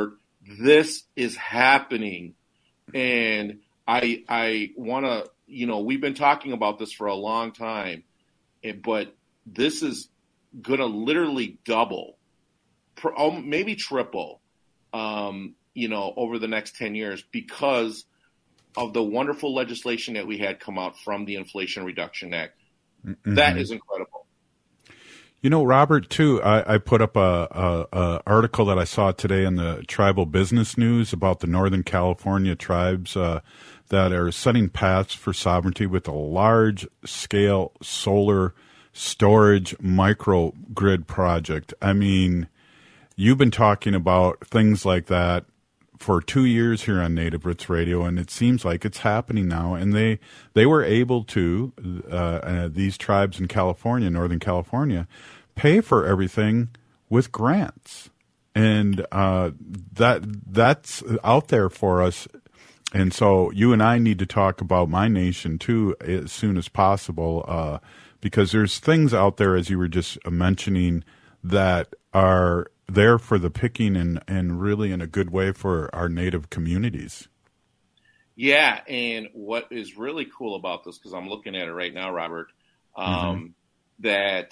[SPEAKER 4] this is happening. And I want to, we've been talking about this for a long time, but this is going to literally double, maybe triple, over the next 10 years because of the wonderful legislation that we had come out from the Inflation Reduction Act. Mm-hmm. That is incredible.
[SPEAKER 18] Robert, too, I put up a article that I saw today in the Tribal Business News about the Northern California tribes that are setting paths for sovereignty with a large-scale solar storage microgrid project. I mean, you've been talking about things like that for 2 years here on Native Roots Radio, and it seems like it's happening now. And they were able to, these tribes in California, Northern California, pay for everything with grants. And that's out there for us. And so you and I need to talk about my nation, too, as soon as possible, because there's things out there, as you were just mentioning, that are there for the picking and really in a good way for our Native communities. Yeah, and what is really cool about this, because I'm looking at it right now, Robert,
[SPEAKER 4] that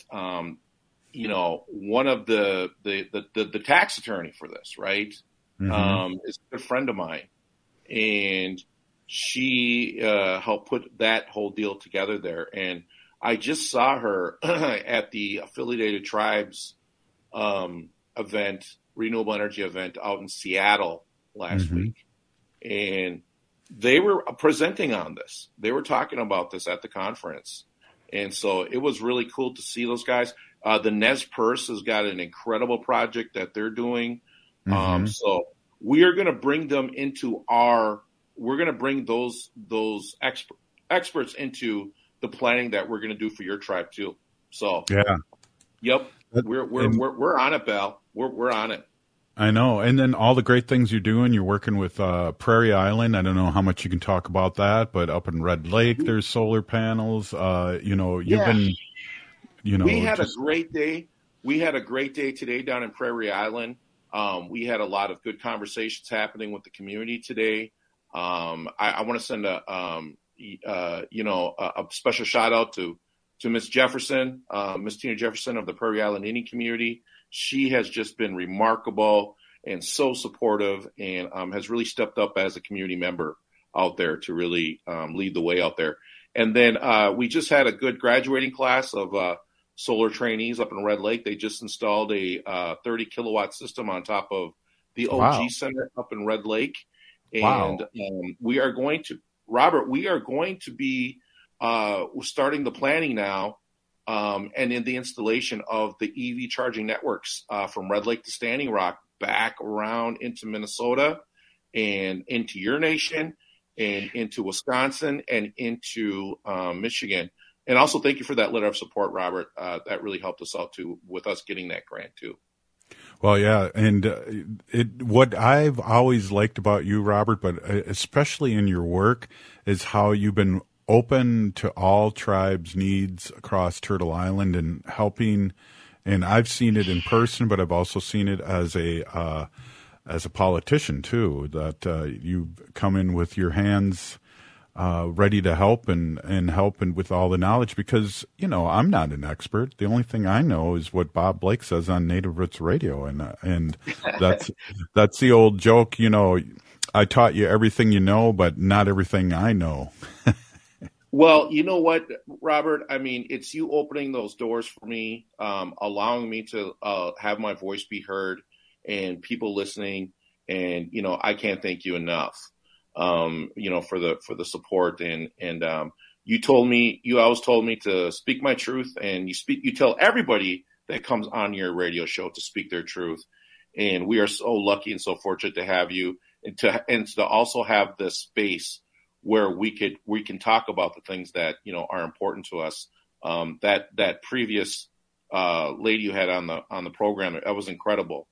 [SPEAKER 4] one of the tax attorney for this, right, is a good friend of mine, and she helped put that whole deal together there. And I just saw her at the Affiliated Tribes event, renewable energy event out in Seattle last week. And they were presenting on this. They were talking about this at the conference. And so it was really cool to see those guys. The Nez Perce has got an incredible project that they're doing. So we are going to bring them into we're going to bring those experts into the planning that we're going to do for your tribe too. So, yep. We're on it, Bal. We're on it. I know. And then all the great things you're doing, you're working with Prairie Island. I don't know how much you can talk about that, but up in Red Lake, there's solar panels. You've been, we had a great day. We had a great day today down in Prairie Island. We had a lot of good conversations happening with the community today. I want to send a special shout out to Miss Jefferson, Miss Tina Jefferson of the Prairie Island Indian community. She has just been remarkable and so supportive, and has really stepped up as a community member out there to really lead the way out there. And then we just had a good graduating class of solar trainees up in Red Lake. They just installed a 30 kilowatt system on top of the OG Center up in Red Lake. And we are going to, Robert, be starting the planning now and in the installation of the EV charging networks from Red Lake to Standing Rock back around into Minnesota and into your nation and into Wisconsin and into Michigan. And also thank you for that letter of support, Robert. That really helped us out too with us getting that grant too. Well, yeah, and what I've always liked about you, Robert, but especially in your work, is how you've been open to all tribes' needs across Turtle Island and helping. And I've seen it in person, but I've also seen it as a politician too. That you come in with your hands ready to help and with all the knowledge, because I'm not an expert. The only thing I know is what Bob Blake says on Native Roots Radio, and that's the old joke. I taught you everything you know, but not everything I know. Well, you know what, Robert? I mean, it's you opening those doors for me, allowing me to have my voice be heard and people listening. And, I can't thank you enough, for the support. And you always told me to speak my truth, and you tell everybody that comes on your radio show to speak their truth. And we are so lucky and so fortunate to have you and to also have this space where we can talk about the things that are important to us. That previous lady you had on the program, that was incredible.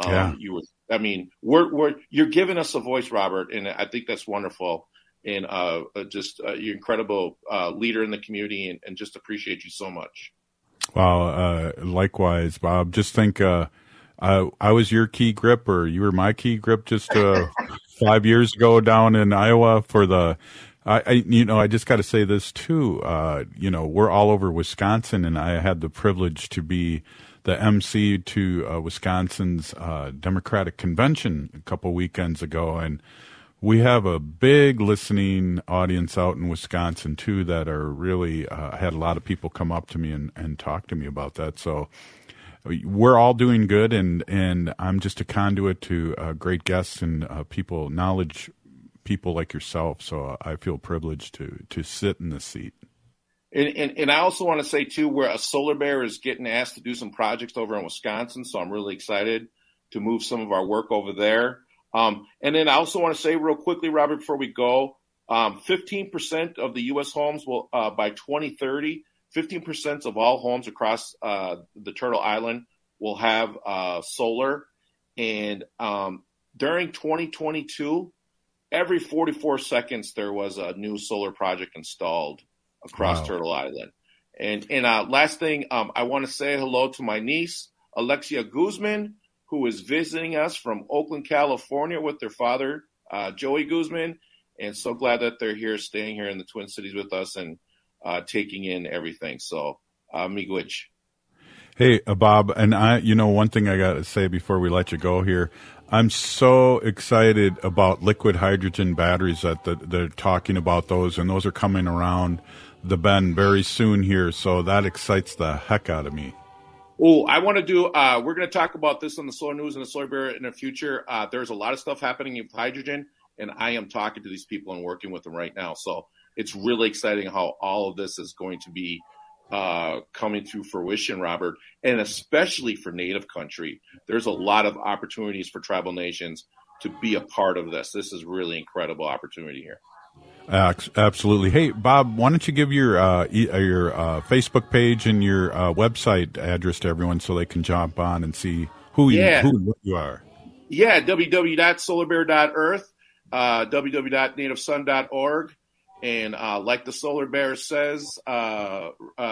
[SPEAKER 4] You're giving us a voice, Robert, and I think that's wonderful. And you're incredible leader in the community, and just appreciate you so much. Well, likewise, Bob. Just think,
[SPEAKER 18] I was your key grip, or you were my key grip just 5 years ago down in Iowa for the. I just got to say this too. We're all over Wisconsin, and I had the privilege to be the MC to Wisconsin's Democratic Convention a couple weekends ago, and we have a big listening audience out in Wisconsin too that are really had a lot of people come up to me and talk to me about that. So we're all doing good, and I'm just a conduit to great guests and knowledge people like yourself. So I feel privileged to sit in this seat.
[SPEAKER 4] And I also want to say, too, where a Solar Bear is getting asked to do some projects over in Wisconsin, so I'm really excited to move some of our work over there. And then I also want to say real quickly, Robert, before we go, 15% of the U.S. homes will, by 2030, 15% of all homes across the Turtle Island will have solar. And during 2022, every 44 seconds there was a new solar project installed across Turtle Island. And last thing, I want to say hello to my niece, Alexia Guzman, who is visiting us from Oakland, California with their father, Joey Guzman. And so glad that they're here, staying here in the Twin Cities with us and taking in everything. So, miigwech.
[SPEAKER 18] Hey, Bob, and one thing I got to say before we let you go here, I'm so excited about liquid hydrogen batteries that they're talking about those, and those are coming around the bend very soon here. So that excites the heck out of me.
[SPEAKER 4] Oh, I want to do, we're going to talk about this on the Solar News and the Solar Bear in the future. There's a lot of stuff happening with hydrogen, and I am talking to these people and working with them right now. So it's really exciting how all of this is going to be coming to fruition, Robert, and especially for Native country. There's a lot of opportunities for tribal nations to be a part of this. This is really incredible opportunity here.
[SPEAKER 18] Absolutely. Hey, Bob, why don't you give your Facebook page and your website address to everyone so they can jump on and see who you are.
[SPEAKER 4] Yeah, www.solarbear.earth, www.nativesun.org. And like the Solar Bear says with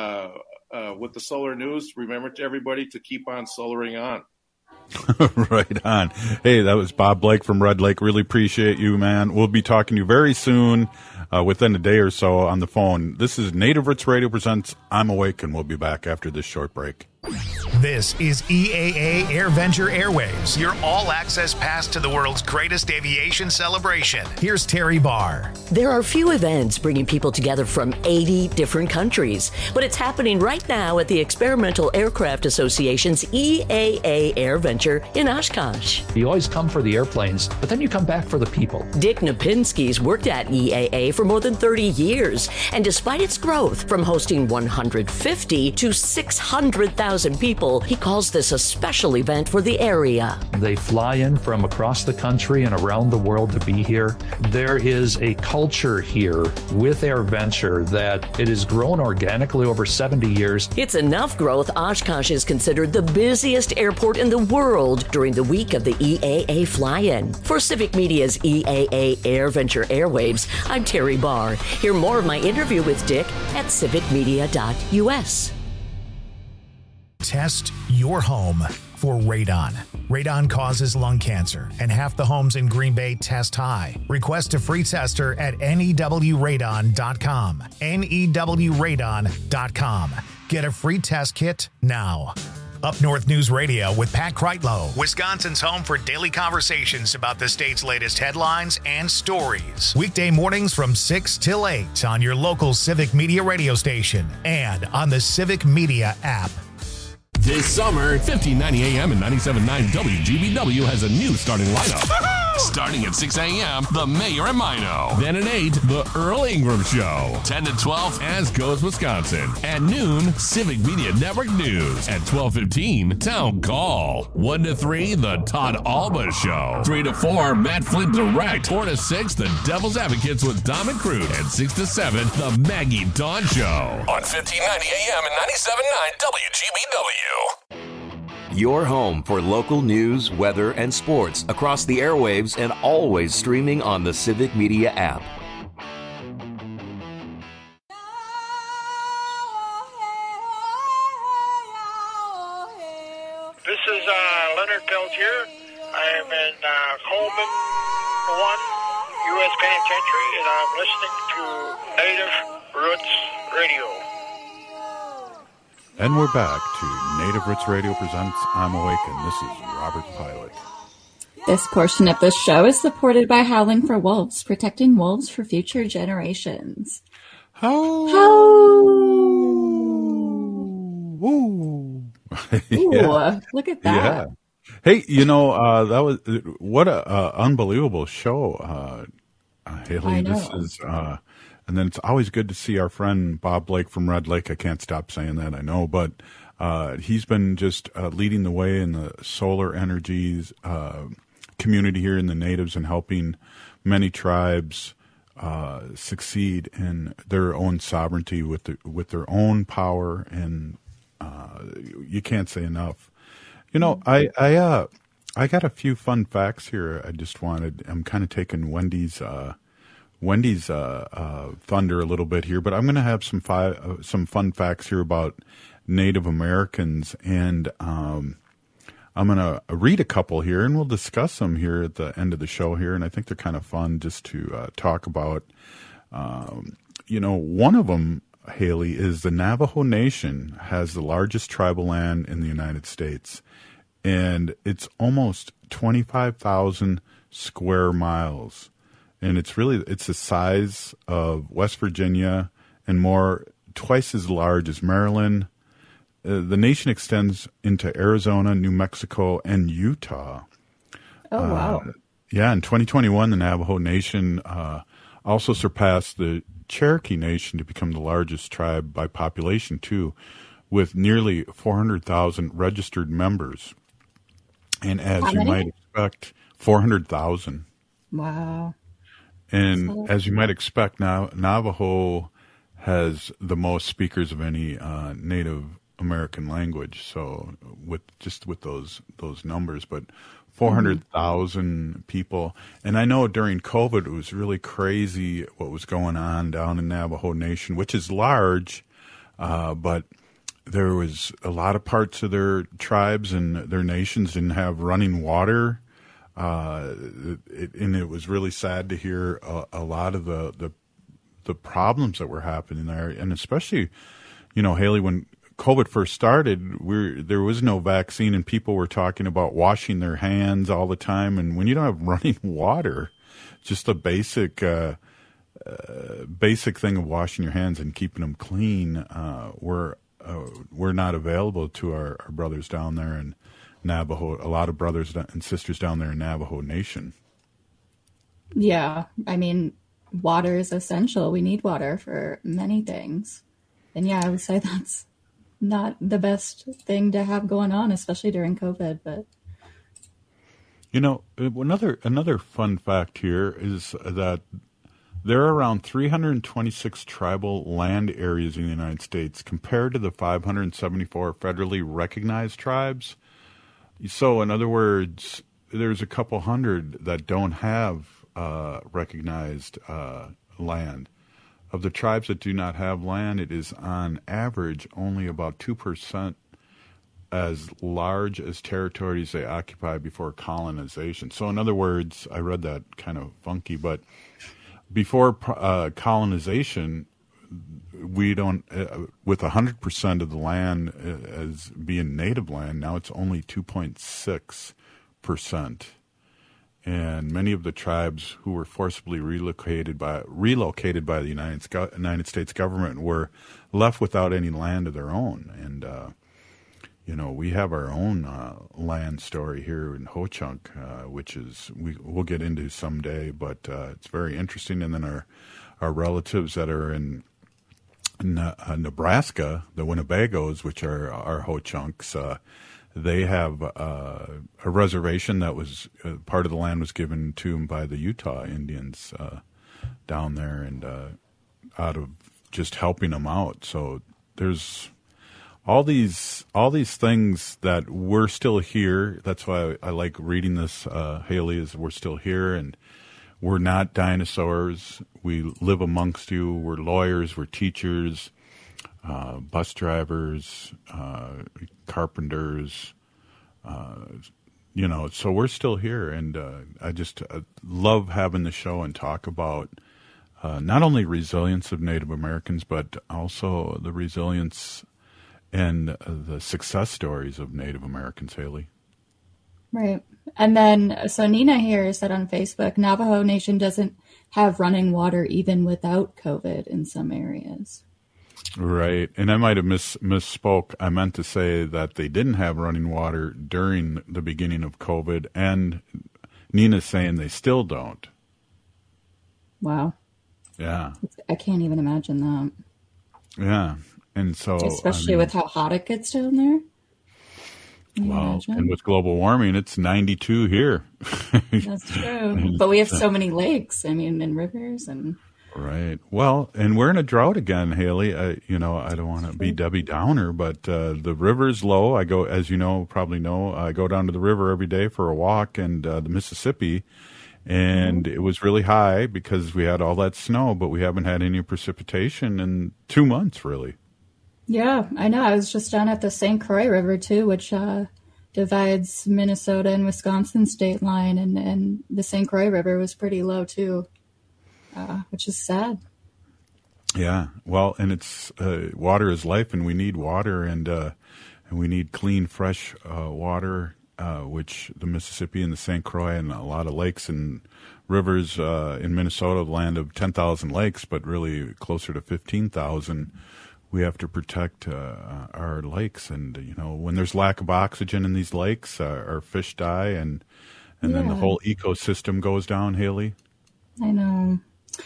[SPEAKER 4] the Solar News, remember to everybody to keep on solaring on.
[SPEAKER 18] Right on. Hey, that was Bob Blake from Red Lake. Really appreciate you, man. We'll be talking to you very soon, within a day or so on the phone. This is Native Roots Radio presents I'm Awake, and we'll be back after this short break.
[SPEAKER 1] This is EAA AirVenture Airwaves, your all-access pass to the world's greatest aviation celebration. Here's Terry Barr.
[SPEAKER 7] There are few events bringing people together from 80 different countries, but it's happening right now at the Experimental Aircraft Association's EAA AirVenture in Oshkosh.
[SPEAKER 10] You always come for the airplanes, but then you come back for the people.
[SPEAKER 7] Dick Napinski's worked at EAA for more than 30 years, and despite its growth from hosting 150 to 600,000 people, he calls this a special event for the area.
[SPEAKER 10] They fly in from across the country and around the world to be here. There is a culture here with AirVenture that it has grown organically over 70 years.
[SPEAKER 7] It's enough growth. Oshkosh is considered the busiest airport in the world during the week of the EAA fly-in. For Civic Media's EAA AirVenture Airwaves, I'm Terry Barr. Hear more of my interview with Dick at civicmedia.us.
[SPEAKER 1] Test your home for radon. Radon causes lung cancer, and half the homes in Green Bay test high. Request a free tester at newradon.com. newradon.com. Get a free test kit now. Up North News Radio with Pat Kreitlow, Wisconsin's home for daily conversations about the state's latest headlines and stories. Weekday mornings from 6 till 8 on your local Civic Media radio station and on the Civic Media app.
[SPEAKER 9] This summer, 1590 AM and 97.9 WGBW has a new starting lineup. Starting at 6 a.m., The Mayor and Mino. Then at 8, The Earl Ingram Show. 10 to 12, As Goes Wisconsin. At noon, Civic Media Network News. At 12:15, Town Call. 1 to 3, The Todd Alba Show. 3 to 4, Matt Flint Direct. 4 to 6, The Devil's Advocates with Dom and Crude. And 6 to 7, The Maggie Dawn Show. On 1590 AM and 97.9 WGBW.
[SPEAKER 16] Your home for local news, weather, and sports across the airwaves and always streaming on the Civic Media app.
[SPEAKER 2] This is Leonard Peltier. I am in Coleman 1 U.S. Penitentiary, and I'm listening to Native Roots Radio.
[SPEAKER 18] And we're back to Native Roots Radio presents I'm Awakened. This is Robert Pilot.
[SPEAKER 22] This portion of the show is supported by Howling for Wolves, protecting wolves for future generations.
[SPEAKER 18] Ooh,
[SPEAKER 22] look at that.
[SPEAKER 18] Yeah. Hey, that was what a unbelievable show, Haley. This is, and then it's always good to see our friend Bob Blake from Red Lake. I can't stop saying that, I know, but he's been just leading the way in the solar energies community here in the natives and helping many tribes succeed in their own sovereignty with their own power, and you can't say enough. I got a few fun facts here. I'm kind of taking Wendy's thunder a little bit here, but I'm going to have some fun facts here about Native Americans, and I'm going to read a couple here, and we'll discuss them here at the end of the show here, and I think they're kind of fun just to talk about. One of them, Haley, is the Navajo Nation has the largest tribal land in the United States, and it's almost 25,000 square miles. And it's the size of West Virginia and twice as large as Maryland. The nation extends into Arizona, New Mexico, and Utah.
[SPEAKER 22] Oh, wow.
[SPEAKER 18] In 2021, the Navajo Nation also surpassed the Cherokee Nation to become the largest tribe by population, too, with nearly 400,000 registered members. And as you might expect, 400,000.
[SPEAKER 22] Wow.
[SPEAKER 18] And as you might expect, now Navajo has the most speakers of any Native American language. So with those numbers, but 400,000 people. And I know during COVID it was really crazy what was going on down in Navajo Nation, which is large, but there was a lot of parts of their tribes and their nations didn't have running water. And it was really sad to hear a lot of the problems that were happening there. And especially, Haley, when COVID first started, there was no vaccine and people were talking about washing their hands all the time. And when you don't have running water, just a basic thing of washing your hands and keeping them clean, we're not available to our brothers down there in Navajo, a lot of brothers and sisters down there in Navajo Nation.
[SPEAKER 22] Yeah, I mean, water is essential. We need water for many things. And yeah, I would say that's not the best thing to have going on, especially during COVID. But another fun fact here is that there are around 326 tribal land areas in the United States compared to the 574 federally recognized tribes. So, in other words, there's a couple hundred that don't have recognized land. Of the tribes that do not have land, it is on average only about 2% as large as territories they occupy before colonization. So, in other words, I read that kind of funky, but before colonization, we don't, with 100% of the land as being native land, now it's only 2.6%. And many of the tribes who were forcibly relocated by the United States government were left without any land of their own. And, we have our own land story here in Ho-Chunk, which we'll get into someday, but it's very interesting. And then our relatives that are in Nebraska, the Winnebagos, which are our Ho-Chunks, they have a reservation that was part of the land was given to them by the Utah Indians down there, and out of just helping them out. So there's all these things that we're still here. That's why I like reading this, Haley, is we're still here and we're not dinosaurs. We live amongst you. We're lawyers. We're teachers, bus drivers, carpenters,
[SPEAKER 18] So we're still here, and I just love having the show and talk about not only resilience of Native Americans, but also the resilience and the success stories of Native Americans, Haley.
[SPEAKER 22] Right. And then, so Nina here said on Facebook, Navajo Nation doesn't have running water even without COVID in some areas.
[SPEAKER 18] Right. And I might have misspoke. I meant to say that they didn't have running water during the beginning of COVID, and Nina's saying they still don't.
[SPEAKER 22] Wow.
[SPEAKER 18] Yeah.
[SPEAKER 22] I can't even imagine that.
[SPEAKER 18] Yeah. And so,
[SPEAKER 22] especially with how hot it gets down there.
[SPEAKER 18] Well, and with global warming, it's 92 here.
[SPEAKER 22] That's true. But we have so many lakes, and rivers and.
[SPEAKER 18] Right. Well, and we're in a drought again, Haley. I don't want to be Debbie Downer, but the river's low. I go, as you know, probably know, I go down to the river every day for a walk, and the Mississippi, and it was really high because we had all that snow, but we haven't had any precipitation in 2 months, really.
[SPEAKER 22] Yeah, I know. I was just down at the St. Croix River, too, which divides Minnesota and Wisconsin state line, and the St. Croix River was pretty low, too. Which is sad.
[SPEAKER 18] Yeah, well, and it's water is life, and we need water, and we need clean, fresh water, which the Mississippi and the St. Croix and a lot of lakes and rivers in Minnesota, the land of 10,000 lakes, but really closer to 15,000. We have to protect our lakes, and when there's lack of oxygen in these lakes, our fish die, and then the whole ecosystem goes down. Haley,
[SPEAKER 22] I know.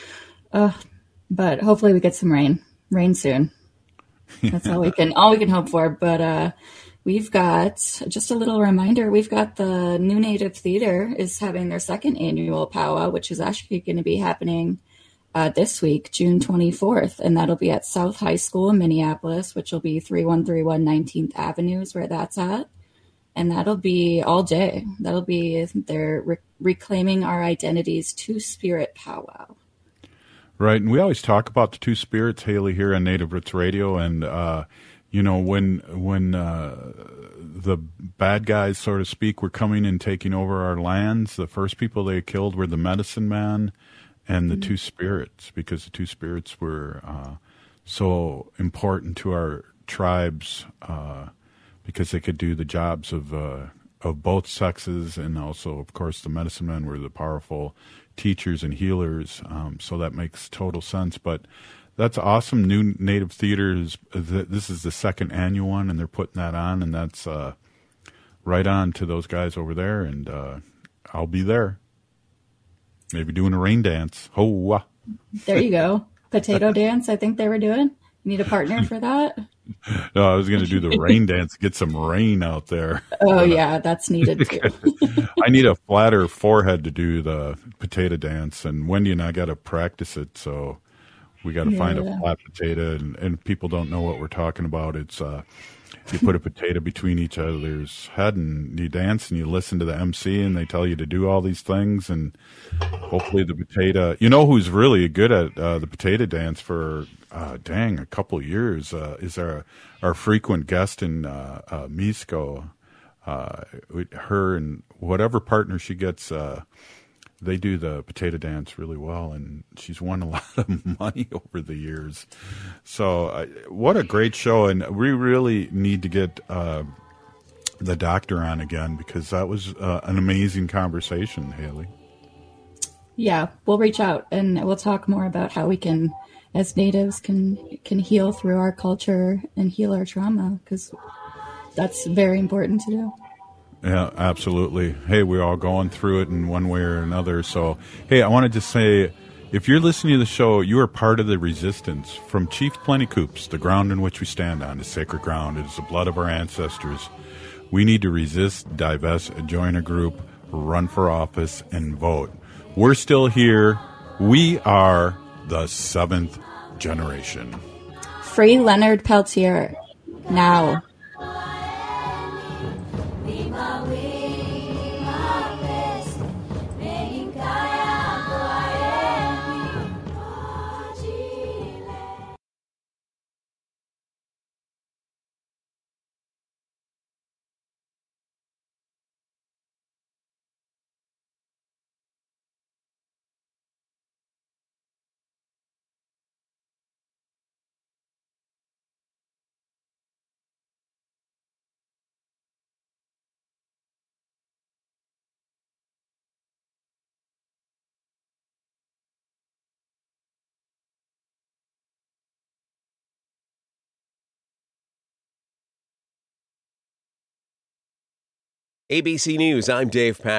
[SPEAKER 22] But hopefully we get some rain soon. That's all we can hope for. But we've got just a little reminder. We've got the New Native Theater is having their second annual powwow, which is actually going to be happening this week, June 24th, and that'll be at South High School in Minneapolis, which will be 3131 19th Avenue is where that's at. And that'll be all day. That'll be their Reclaiming Our Identities Two-Spirit powwow.
[SPEAKER 18] Right, and we always talk about the two spirits, Haley, here on Native Roots Radio, and when the bad guys, so to speak, were coming and taking over our lands, the first people they killed were the medicine man and the two spirits, because the two spirits were so important to our tribes because they could do the jobs of both sexes, and also, of course, the medicine men were the powerful teachers and healers, so that makes total sense. But that's awesome. New Native Theater this is the second annual one, and they're putting that on, and that's right on to those guys over there, and I'll be there. Maybe doing a rain dance. Ho!
[SPEAKER 22] There you go. Potato dance, I think they were doing. You need a partner for that?
[SPEAKER 18] No, I was going to do the rain dance, get some rain out there.
[SPEAKER 22] Oh, yeah, that's needed too.
[SPEAKER 18] I need a flatter forehead to do the potato dance, and Wendy and I got to practice it, so we got to find a flat potato, and people don't know what we're talking about. It's you put a potato between each other's head, and you dance, and you listen to the MC, and they tell you to do all these things, and hopefully the potato. You know who's really good at the potato dance for a couple years is our frequent guest in Misco. Her and whatever partner she gets, they do the potato dance really well, and she's won a lot of money over the years. So what a great show, and we really need to get the doctor on again, because that was an amazing conversation, Haley.
[SPEAKER 22] Yeah, we'll reach out, and we'll talk more about how we can, as natives, can heal through our culture and heal our trauma, because that's very important to do.
[SPEAKER 18] Yeah, absolutely. Hey, we're all going through it in one way or another. So, hey, I want to just say, if you're listening to the show, you are part of the resistance. From Chief Plentycoops, the ground in which we stand on is sacred ground. It is the blood of our ancestors. We need to resist, divest, join a group, run for office, and vote. We're still here. We are the 7th generation.
[SPEAKER 22] Free Leonard Peltier now.
[SPEAKER 6] ABC News, I'm Dave Packer.